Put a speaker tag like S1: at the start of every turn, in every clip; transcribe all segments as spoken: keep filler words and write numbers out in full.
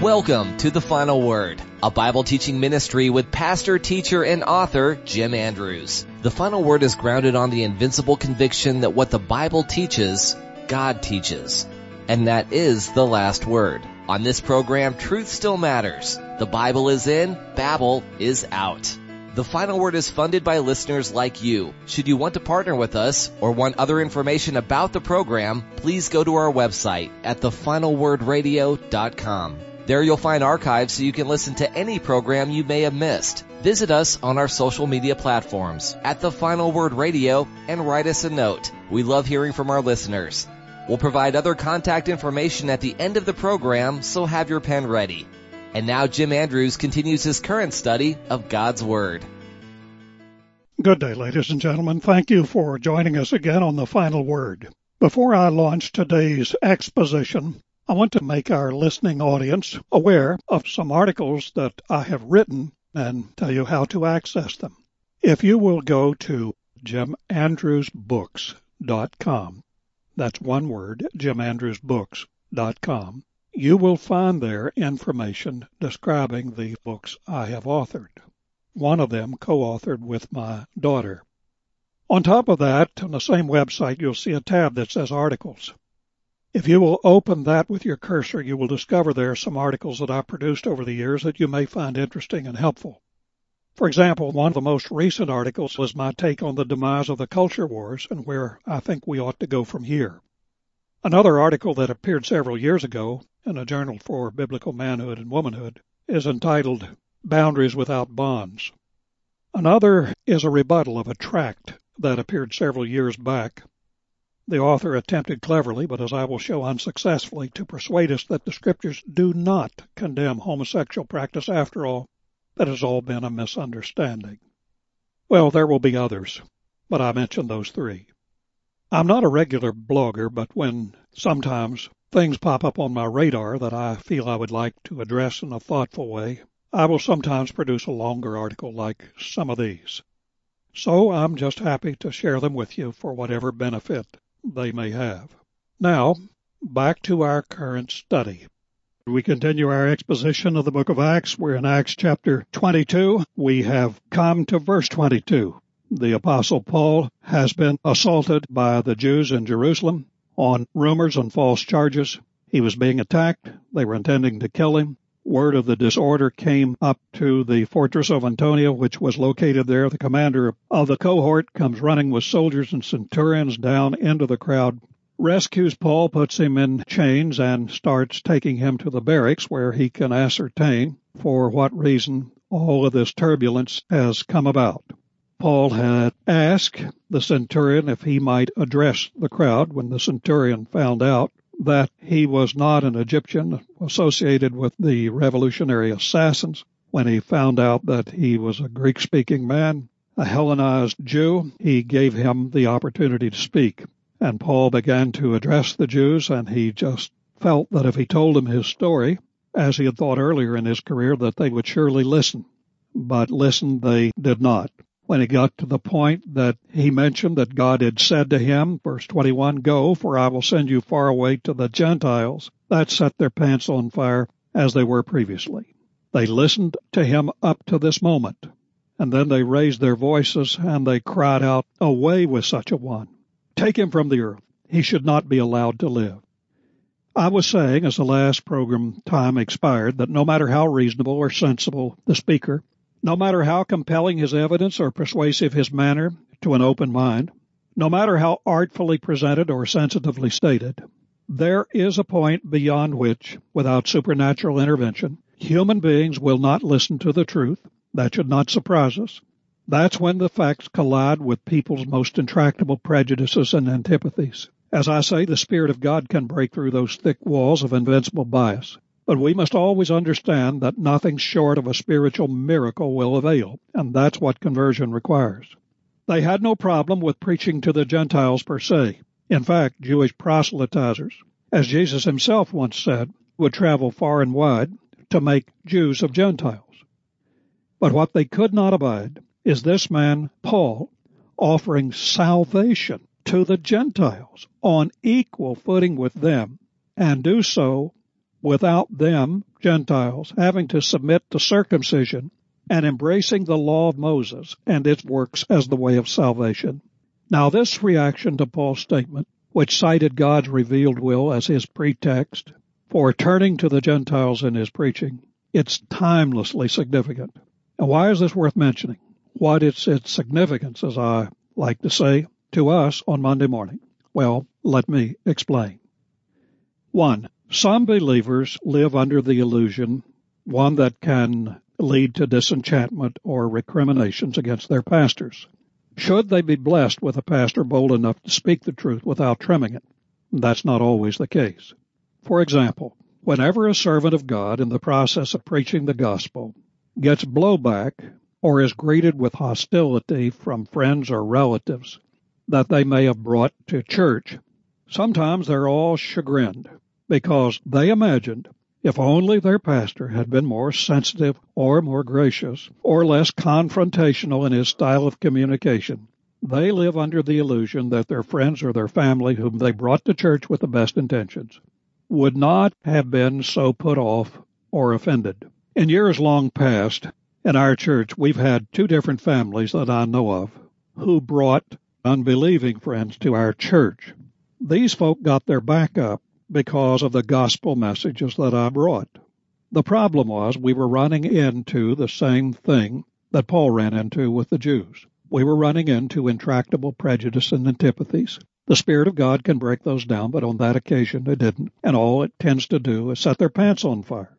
S1: Welcome to The Final Word, a Bible teaching ministry with pastor, teacher, and author Jim Andrews. The Final Word is grounded on the invincible conviction that what the Bible teaches, God teaches. And that is the last word. On this program, truth still matters. The Bible is in, Babel is out. The Final Word is funded by listeners like you. Should you want to partner with us or want other information about the program, please go to our website at the final word radio dot com. There you'll find archives so you can listen to any program you may have missed. Visit us on our social media platforms at The Final Word Radio and write us a note. We love hearing from our listeners. We'll provide other contact information at the end of the program, so have your pen ready. And now Jim Andrews continues his current study of God's Word.
S2: Good day, ladies and gentlemen. Thank you for joining us again on The Final Word. Before I launch today's exposition, I want to make our listening audience aware of some articles that I have written and tell you how to access them. If you will go to jim andrews books dot com, that's one word, jim andrews books dot com, you will find there information describing the books I have authored, one of them co-authored with my daughter. On top of that, on the same website, you'll see a tab that says Articles. If you will open that with your cursor, you will discover there some articles that I've produced over the years that you may find interesting and helpful. For example, one of the most recent articles was my take on the demise of the culture wars and where I think we ought to go from here. Another article that appeared several years ago in a journal for biblical manhood and womanhood is entitled Boundaries Without Bonds. Another is a rebuttal of a tract that appeared several years back. The author attempted cleverly, but as I will show unsuccessfully, to persuade us that the Scriptures do not condemn homosexual practice after all. That has all been a misunderstanding. Well, there will be others, but I mentioned those three. I'm not a regular blogger, but when sometimes things pop up on my radar that I feel I would like to address in a thoughtful way, I will sometimes produce a longer article like some of these. So I'm just happy to share them with you for whatever benefit they may have. Now, back to our current study. We continue our exposition of the book of Acts. We're in Acts chapter twenty-two. We have come to verse twenty-two. The Apostle Paul has been assaulted by the Jews in Jerusalem on rumors and false charges. He was being attacked. They were intending to kill him. Word of the disorder came up to the fortress of Antonia, which was located there. The commander of the cohort comes running with soldiers and centurions down into the crowd, rescues Paul, puts him in chains, and starts taking him to the barracks where he can ascertain for what reason all of this turbulence has come about. Paul had asked the centurion if he might address the crowd. When the centurion found out that he was not an Egyptian associated with the revolutionary assassins, when he found out that he was a Greek-speaking man, a Hellenized Jew, he gave him the opportunity to speak. And Paul began to address the Jews, and he just felt that if he told them his story, as he had thought earlier in his career, that they would surely listen. But listen they did not. When he got to the point that he mentioned that God had said to him, verse twenty-one, "Go, for I will send you far away to the Gentiles," that set their pants on fire as they were previously. They listened to him up to this moment, and then they raised their voices and they cried out, "Away with such a one! Take him from the earth. He should not be allowed to live." I was saying, as the last program time expired, that no matter how reasonable or sensible the speaker, no matter how compelling his evidence or persuasive his manner to an open mind, no matter how artfully presented or sensitively stated, there is a point beyond which, without supernatural intervention, human beings will not listen to the truth. That should not surprise us. That's when the facts collide with people's most intractable prejudices and antipathies. As I say, the Spirit of God can break through those thick walls of invincible bias. But we must always understand that nothing short of a spiritual miracle will avail, and that's what conversion requires. They had no problem with preaching to the Gentiles per se. In fact, Jewish proselytizers, as Jesus himself once said, would travel far and wide to make Jews of Gentiles. But what they could not abide is this man, Paul, offering salvation to the Gentiles on equal footing with them, and do so without them, Gentiles, having to submit to circumcision and embracing the law of Moses and its works as the way of salvation. Now this reaction to Paul's statement, which cited God's revealed will as his pretext for turning to the Gentiles in his preaching, it's timelessly significant. And why is this worth mentioning? What is its significance, as I like to say, to us on Monday morning? Well, let me explain. One, some believers live under the illusion, one that can lead to disenchantment or recriminations against their pastors. Should they be blessed with a pastor bold enough to speak the truth without trimming it? That's not always the case. For example, whenever a servant of God in the process of preaching the gospel gets blowback or is greeted with hostility from friends or relatives that they may have brought to church, sometimes they're all chagrined because they imagined if only their pastor had been more sensitive or more gracious or less confrontational in his style of communication, they live under the illusion that their friends or their family, whom they brought to church with the best intentions, would not have been so put off or offended. In years long past, in our church, we've had two different families that I know of who brought unbelieving friends to our church. These folk got their back up because of the gospel messages that I brought. The problem was we were running into the same thing that Paul ran into with the Jews. We were running into intractable prejudice and antipathies. The Spirit of God can break those down, but on that occasion it didn't, and all it tends to do is set their pants on fire.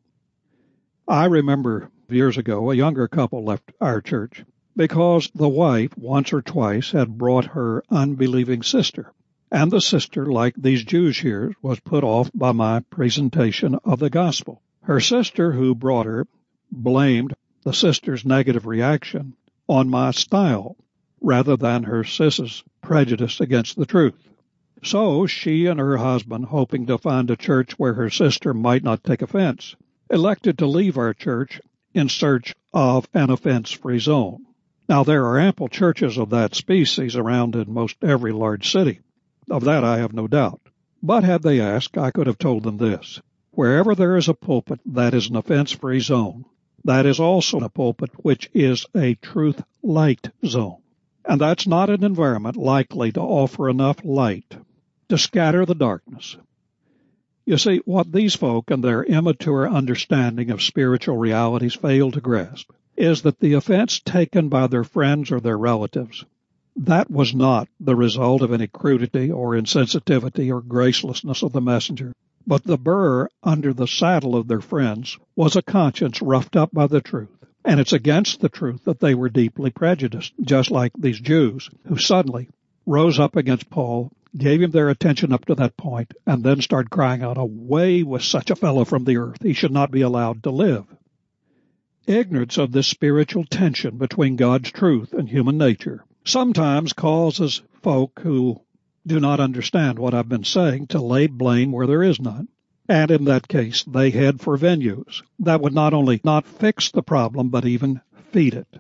S2: I remember years ago a younger couple left our church because the wife once or twice had brought her unbelieving sister. And the sister, like these Jews here, was put off by my presentation of the gospel. Her sister, who brought her, blamed the sister's negative reaction on my style rather than her sis's prejudice against the truth. So she and her husband, hoping to find a church where her sister might not take offense, elected to leave our church in search of an offense-free zone. Now, there are ample churches of that species around in most every large city. Of that I have no doubt. But had they asked, I could have told them this. Wherever there is a pulpit that is an offense-free zone, that is also a pulpit which is a truth-light zone. And that's not an environment likely to offer enough light to scatter the darkness. You see, what these folk and their immature understanding of spiritual realities fail to grasp is that the offense taken by their friends or their relatives, that was not the result of any crudity or insensitivity or gracelessness of the messenger, but the burr under the saddle of their friends was a conscience roughed up by the truth. And it's against the truth that they were deeply prejudiced, just like these Jews who suddenly rose up against Paul, gave him their attention up to that point, and then started crying out, "Away with such a fellow from the earth. He should not be allowed to live." Ignorance of this spiritual tension between God's truth and human nature sometimes causes folk who do not understand what I've been saying to lay blame where there is none. And in that case, they head for venues that would not only not fix the problem, but even feed it.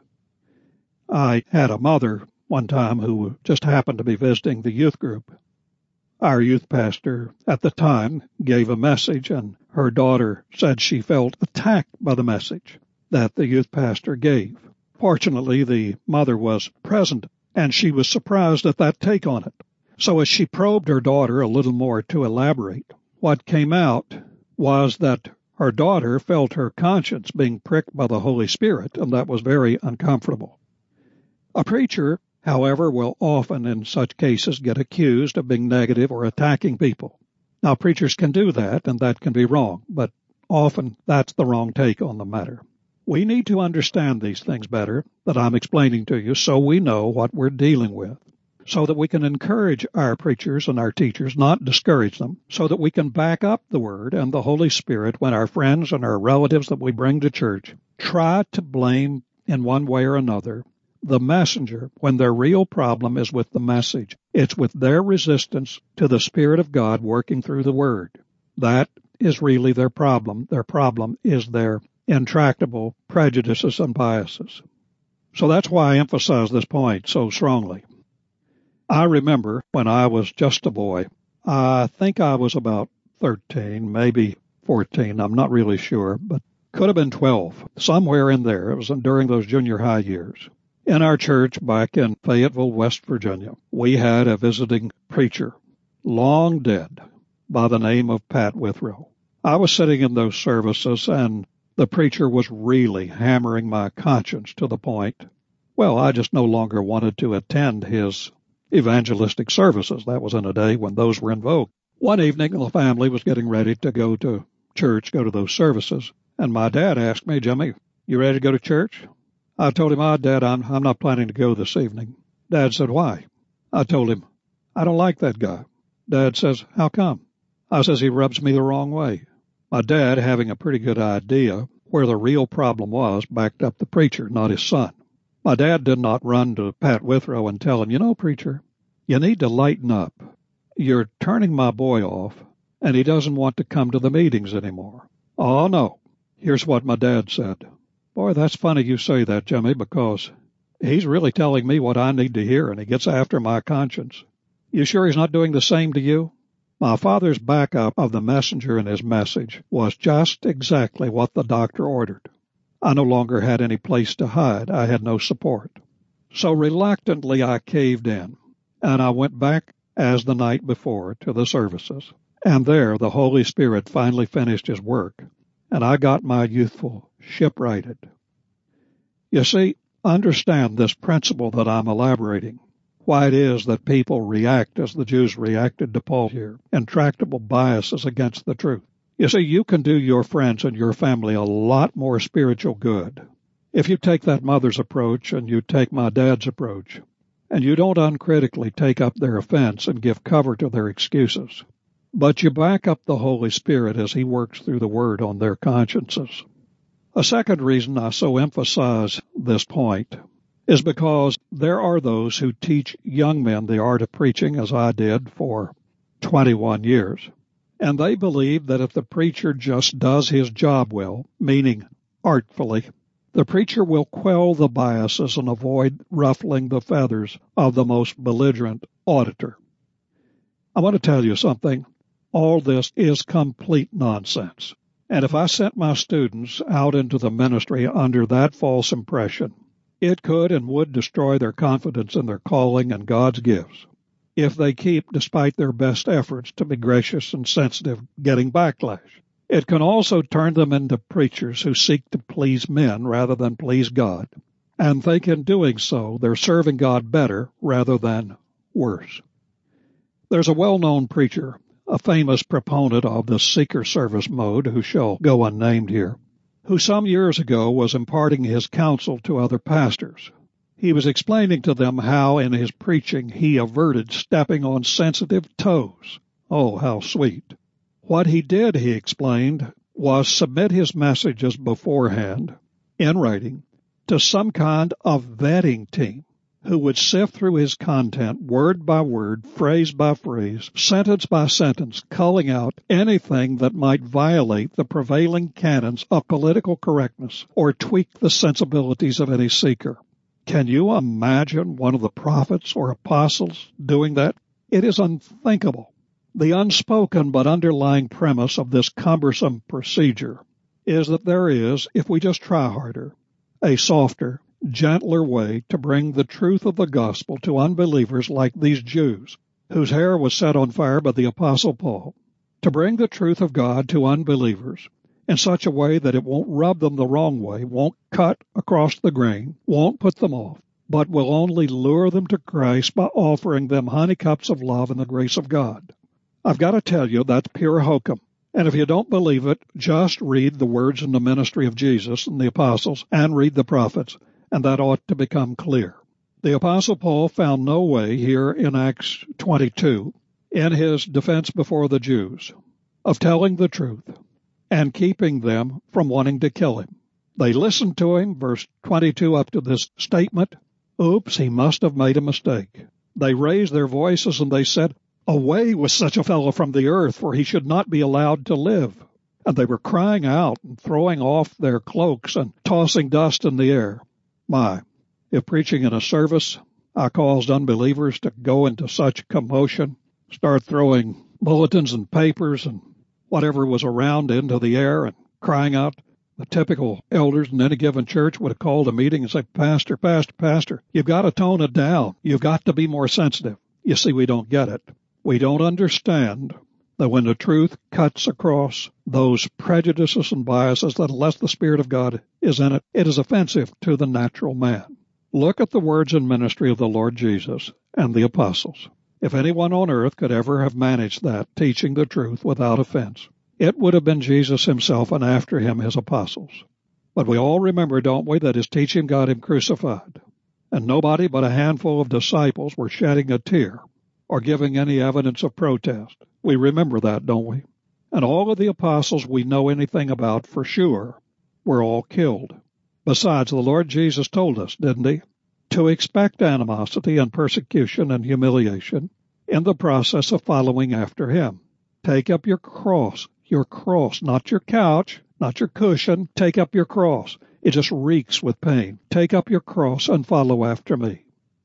S2: I had a mother one time who just happened to be visiting the youth group. Our youth pastor at the time gave a message, and her daughter said she felt attacked by the message that the youth pastor gave. Fortunately, the mother was present, and she was surprised at that take on it. So as she probed her daughter a little more to elaborate, what came out was that her daughter felt her conscience being pricked by the Holy Spirit, and that was very uncomfortable. A preacher, however, will often in such cases get accused of being negative or attacking people. Now, preachers can do that, and that can be wrong, but often that's the wrong take on the matter. We need to understand these things better that I'm explaining to you so we know what we're dealing with, so that we can encourage our preachers and our teachers, not discourage them, so that we can back up the Word and the Holy Spirit when our friends and our relatives that we bring to church try to blame in one way or another the messenger when their real problem is with the message. It's with their resistance to the Spirit of God working through the Word. That is really their problem. Their problem is their intractable prejudices and biases. So that's why I emphasize this point so strongly. I remember when I was just a boy, I think I was about thirteen, maybe fourteen. I'm not really sure, but could have been twelve, somewhere in there. It was during those junior high years. In our church back in Fayetteville, West Virginia, we had a visiting preacher, long dead, by the name of Pat Withrow. I was sitting in those services, and the preacher was really hammering my conscience to the point, well, I just no longer wanted to attend his evangelistic services. That was in a day when those were in vogue. One evening, the family was getting ready to go to church, go to those services, and my dad asked me, Jimmy, you ready to go to church? I told him, oh, Dad, I'm, I'm not planning to go this evening. Dad said, why? I told him, I don't like that guy. Dad says, how come? I says, he rubs me the wrong way. My dad, having a pretty good idea where the real problem was, backed up the preacher, not his son. My dad did not run to Pat Withrow and tell him, you know, preacher, you need to lighten up. You're turning my boy off, and he doesn't want to come to the meetings anymore. Oh, no. Here's what my dad said. Boy, that's funny you say that, Jimmy, because he's really telling me what I need to hear, and he gets after my conscience. You sure he's not doing the same to you? My father's backup of the messenger and his message was just exactly what the doctor ordered. I no longer had any place to hide. I had no support. So reluctantly I caved in, and I went back as the night before to the services. And there the Holy Spirit finally finished his work, and I got my youthful ship righted. You see, understand this principle that I'm elaborating. Why it is that people react as the Jews reacted to Paul here, intractable biases against the truth. You see, you can do your friends and your family a lot more spiritual good if you take that mother's approach and you take my dad's approach, and you don't uncritically take up their offense and give cover to their excuses, but you back up the Holy Spirit as he works through the Word on their consciences. A second reason I so emphasize this point is because there are those who teach young men the art of preaching, as I did for twenty-one years, and they believe that if the preacher just does his job well, meaning artfully, the preacher will quell the biases and avoid ruffling the feathers of the most belligerent auditor. I want to tell you something. All this is complete nonsense. And if I sent my students out into the ministry under that false impression, it could and would destroy their confidence in their calling and God's gifts if they keep, despite their best efforts to be gracious and sensitive, getting backlash. It can also turn them into preachers who seek to please men rather than please God, and think in doing so they're serving God better rather than worse. There's a well-known preacher, a famous proponent of the seeker service mode, who shall go unnamed here, who some years ago was imparting his counsel to other pastors. He was explaining to them how in his preaching he averted stepping on sensitive toes. Oh, how sweet. What he did, he explained, was submit his messages beforehand, in writing, to some kind of vetting team who would sift through his content word by word, phrase by phrase, sentence by sentence, culling out anything that might violate the prevailing canons of political correctness or tweak the sensibilities of any seeker. Can you imagine one of the prophets or apostles doing that? It is unthinkable. The unspoken but underlying premise of this cumbersome procedure is that there is, if we just try harder, a softer, gentler way to bring the truth of the gospel to unbelievers like these Jews, whose hair was set on fire by the Apostle Paul, to bring the truth of God to unbelievers in such a way that it won't rub them the wrong way, won't cut across the grain, won't put them off, but will only lure them to Christ by offering them honeycups of love and the grace of God. I've got to tell you, that's pure hokum. And if you don't believe it, just read the words in the ministry of Jesus and the apostles and read the prophets, and that ought to become clear. The Apostle Paul found no way here in Acts twenty-two, in his defense before the Jews, of telling the truth and keeping them from wanting to kill him. They listened to him, verse twenty-two up to this statement. Oops, he must have made a mistake. They raised their voices and they said, away with such a fellow from the earth, for he should not be allowed to live. And they were crying out and throwing off their cloaks and tossing dust in the air. My, if preaching in a service, I caused unbelievers to go into such commotion, start throwing bulletins and papers and whatever was around into the air and crying out. The typical elders in any given church would have called a meeting and said, Pastor, Pastor, Pastor, you've got to tone it down. You've got to be more sensitive. You see, we don't get it. We don't understand that when the truth cuts across those prejudices and biases, that unless the Spirit of God is in it, it is offensive to the natural man. Look at the words and ministry of the Lord Jesus and the apostles. If anyone on earth could ever have managed that, teaching the truth without offense, it would have been Jesus himself and after him his apostles. But we all remember, don't we, that his teaching got him crucified, and nobody but a handful of disciples were shedding a tear or giving any evidence of protest. We remember that, don't we? And all of the apostles we know anything about for sure were all killed. Besides, the Lord Jesus told us, didn't he, to expect animosity and persecution and humiliation in the process of following after him. Take up your cross. Your cross, not your couch, not your cushion. Take up your cross. It just reeks with pain. Take up your cross and follow after me.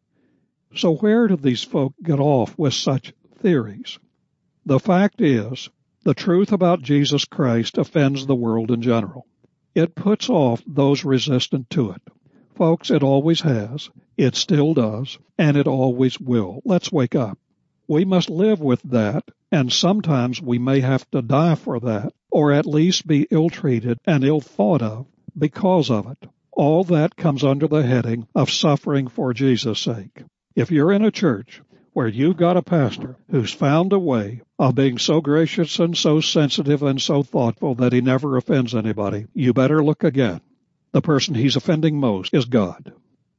S2: So where do these folk get off with such theories? The fact is, the truth about Jesus Christ offends the world in general. It puts off those resistant to it. Folks, it always has, it still does, and it always will. Let's wake up. We must live with that, and sometimes we may have to die for that, or at least be ill-treated and ill-thought of because of it. All that comes under the heading of suffering for Jesus' sake. If you're in a church where you've got a pastor who's found a way of being so gracious and so sensitive and so thoughtful that he never offends anybody, you better look again. The person he's offending most is God.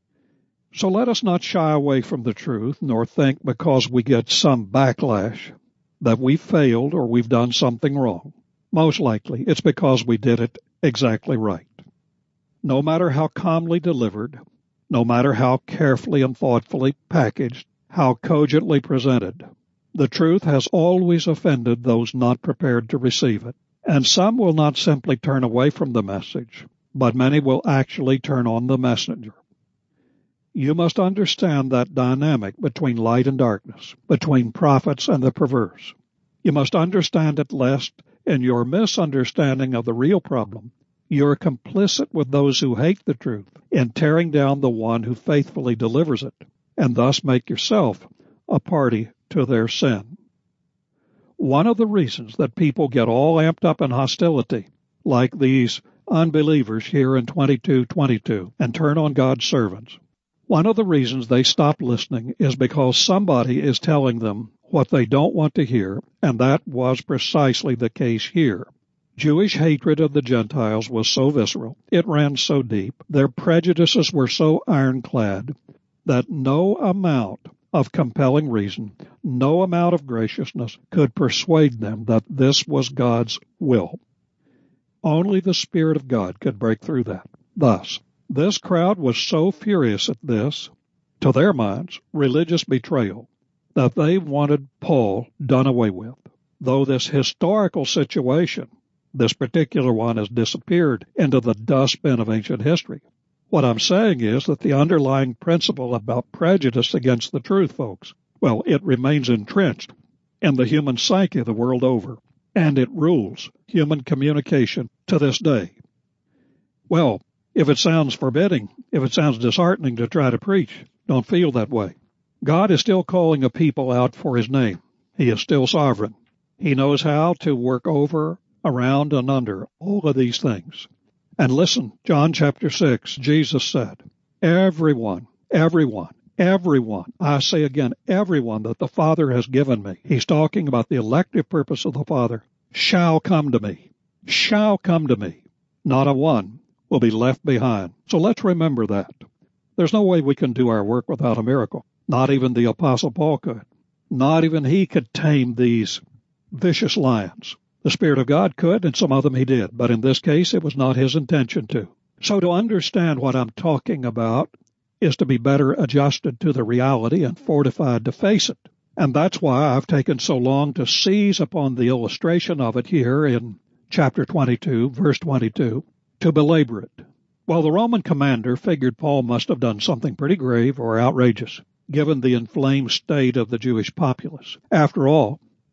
S2: So let us not shy away from the truth, nor think because we get some backlash that we've failed or we've done something wrong. Most likely, it's because we did it exactly right. No matter how calmly delivered, no matter how carefully and thoughtfully packaged, how cogently presented, the truth has always offended those not prepared to receive it. And some will not simply turn away from the message, but many will actually turn on the messenger. You must understand that dynamic between light and darkness, between prophets and the perverse. You must understand it lest, in your misunderstanding of the real problem, you're complicit with those who hate the truth in tearing down the one who faithfully delivers it, and thus make yourself a party to their sin. One of the reasons that people get all amped up in hostility, like these unbelievers here in twenty-two twenty-two, and turn on God's servants, one of the reasons they stop listening is because somebody is telling them what they don't want to hear, and that was precisely the case here. Jewish hatred of the Gentiles was so visceral, it ran so deep, their prejudices were so ironclad, that no amount of compelling reason, no amount of graciousness could persuade them that this was God's will. Only the Spirit of God could break through that. Thus, this crowd was so furious at this, to their minds, religious betrayal, that they wanted Paul done away with. Though this historical situation, this particular one, has disappeared into the dustbin of ancient history. What I'm saying is that the underlying principle about prejudice against the truth, folks, well, it remains entrenched in the human psyche the world over, and it rules human communication to this day. Well, if it sounds forbidding, if it sounds disheartening to try to preach, don't feel that way. God is still calling a people out for his name. He is still sovereign. He knows how to work over, around, and under all of these things. And listen, John chapter six, Jesus said, everyone, everyone, everyone, I say again, everyone that the Father has given me, he's talking about the elective purpose of the Father, shall come to me, shall come to me. Not a one will be left behind. So let's remember that. There's no way we can do our work without a miracle. Not even the Apostle Paul could. Not even he could tame these vicious lions. The Spirit of God could, and some of them he did, but in this case it was not his intention to. So to understand what I'm talking about is to be better adjusted to the reality and fortified to face it. And that's why I've taken so long to seize upon the illustration of it here in chapter twenty-two, verse twenty-two, to belabor it. Well, the Roman commander figured Paul must have done something pretty grave or outrageous, given the inflamed state of the Jewish populace. After all,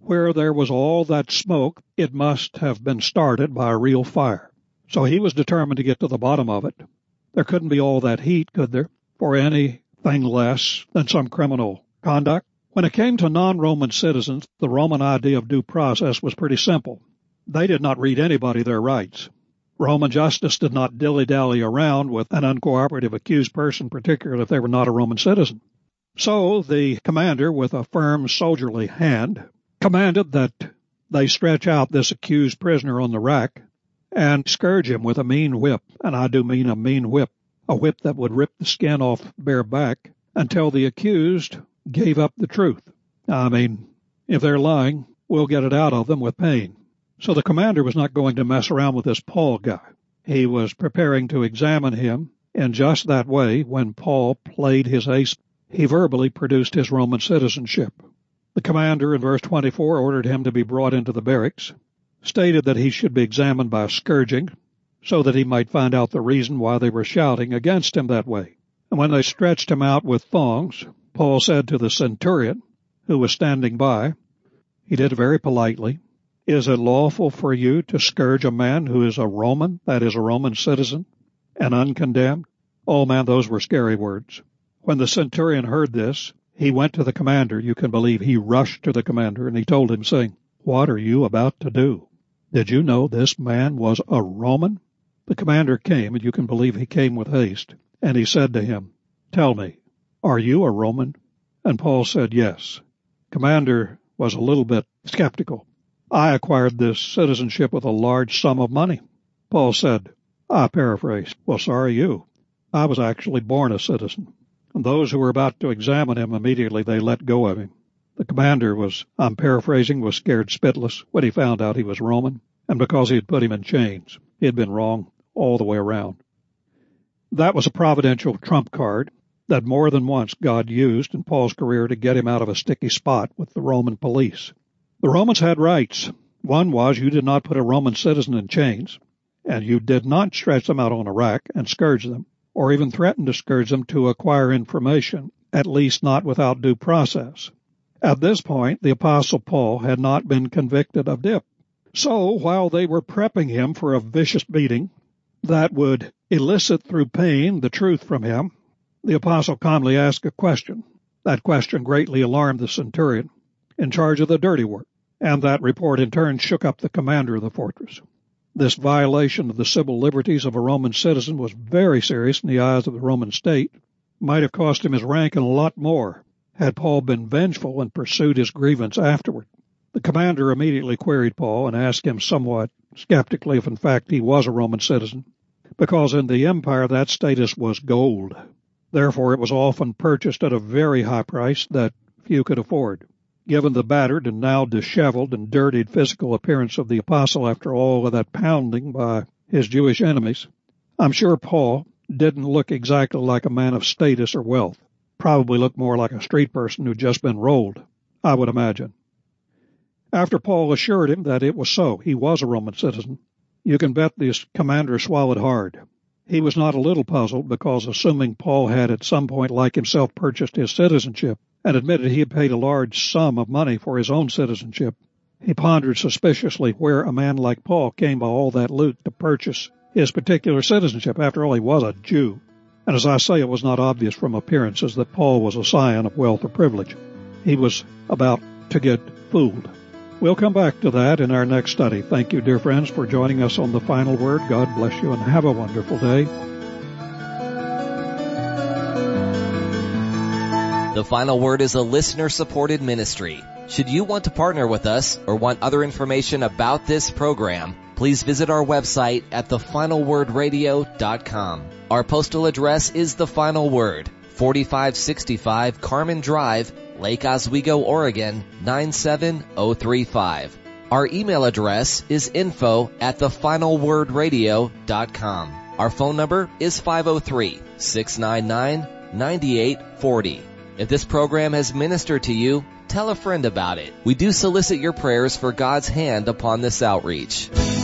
S2: Where there was all that smoke, it must have been started by a real fire. So he was determined to get to the bottom of it. There couldn't be all that heat, could there, for anything less than some criminal conduct? When it came to non-Roman citizens, the Roman idea of due process was pretty simple. They did not read anybody their rights. Roman justice did not dilly-dally around with an uncooperative accused person, particularly if they were not a Roman citizen. So the commander, with a firm soldierly hand, commanded that they stretch out this accused prisoner on the rack and scourge him with a mean whip, and I do mean a mean whip, a whip that would rip the skin off bare back until the accused gave up the truth. I mean, if they're lying, we'll get it out of them with pain. So the commander was not going to mess around with this Paul guy. He was preparing to examine him in just that way. When Paul played his ace, he verbally produced his Roman citizenship. The commander in verse twenty-four ordered him to be brought into the barracks, stated that he should be examined by scourging, so that he might find out the reason why they were shouting against him that way. And when they stretched him out with thongs, Paul said to the centurion, who was standing by, he did it very politely, "Is it lawful for you to scourge a man who is a Roman, that is a Roman citizen, and uncondemned?" Oh man, those were scary words. When the centurion heard this, he went to the commander. You can believe he rushed to the commander, and he told him, saying, "What are you about to do? Did you know this man was a Roman?" The commander came, and you can believe he came with haste, and he said to him, "Tell me, are you a Roman?" And Paul said, "Yes." Commander was a little bit skeptical. "I acquired this citizenship with a large sum of money." Paul said, I paraphrase, "Well, sorry you. I was actually born a citizen." And those who were about to examine him, immediately they let go of him. The commander was, I'm paraphrasing, was scared spitless when he found out he was Roman, and because he had put him in chains. He had been wrong all the way around. That was a providential trump card that more than once God used in Paul's career to get him out of a sticky spot with the Roman police. The Romans had rights. One was you did not put a Roman citizen in chains, and you did not stretch them out on a rack and scourge them, or even threaten to scourge them to acquire information, at least not without due process. At this point, the Apostle Paul had not been convicted of dip. So, while they were prepping him for a vicious beating that would elicit through pain the truth from him, the Apostle calmly asked a question. That question greatly alarmed the centurion in charge of the dirty work, and that report in turn shook up the commander of the fortress. This violation of the civil liberties of a Roman citizen was very serious in the eyes of the Roman state, might have cost him his rank and a lot more, had Paul been vengeful and pursued his grievance afterward. The commander immediately queried Paul and asked him somewhat skeptically if in fact he was a Roman citizen, because in the empire that status was gold. Therefore it was often purchased at a very high price that few could afford. Given the battered and now disheveled and dirtied physical appearance of the apostle after all of that pounding by his Jewish enemies, I'm sure Paul didn't look exactly like a man of status or wealth. Probably looked more like a street person who'd just been rolled, I would imagine. After Paul assured him that it was so, he was a Roman citizen, you can bet the commander swallowed hard. He was not a little puzzled because, assuming Paul had at some point like himself purchased his citizenship and admitted he had paid a large sum of money for his own citizenship, he pondered suspiciously where a man like Paul came by all that loot to purchase his particular citizenship. After all, he was a Jew. And as I say, it was not obvious from appearances that Paul was a scion of wealth or privilege. He was about to get fooled. We'll come back to that in our next study. Thank you, dear friends, for joining us on The Final Word. God bless you and have a wonderful day.
S1: The Final Word is a listener-supported ministry. Should you want to partner with us or want other information about this program, please visit our website at the final word radio dot com. Our postal address is The Final Word, forty-five sixty-five Carmen Drive, Lake Oswego, Oregon, nine seven oh three five. Our email address is info at the final word radio dot com. Our phone number is five oh three, six nine nine, nine eight four oh. If this program has ministered to you, tell a friend about it. We do solicit your prayers for God's hand upon this outreach.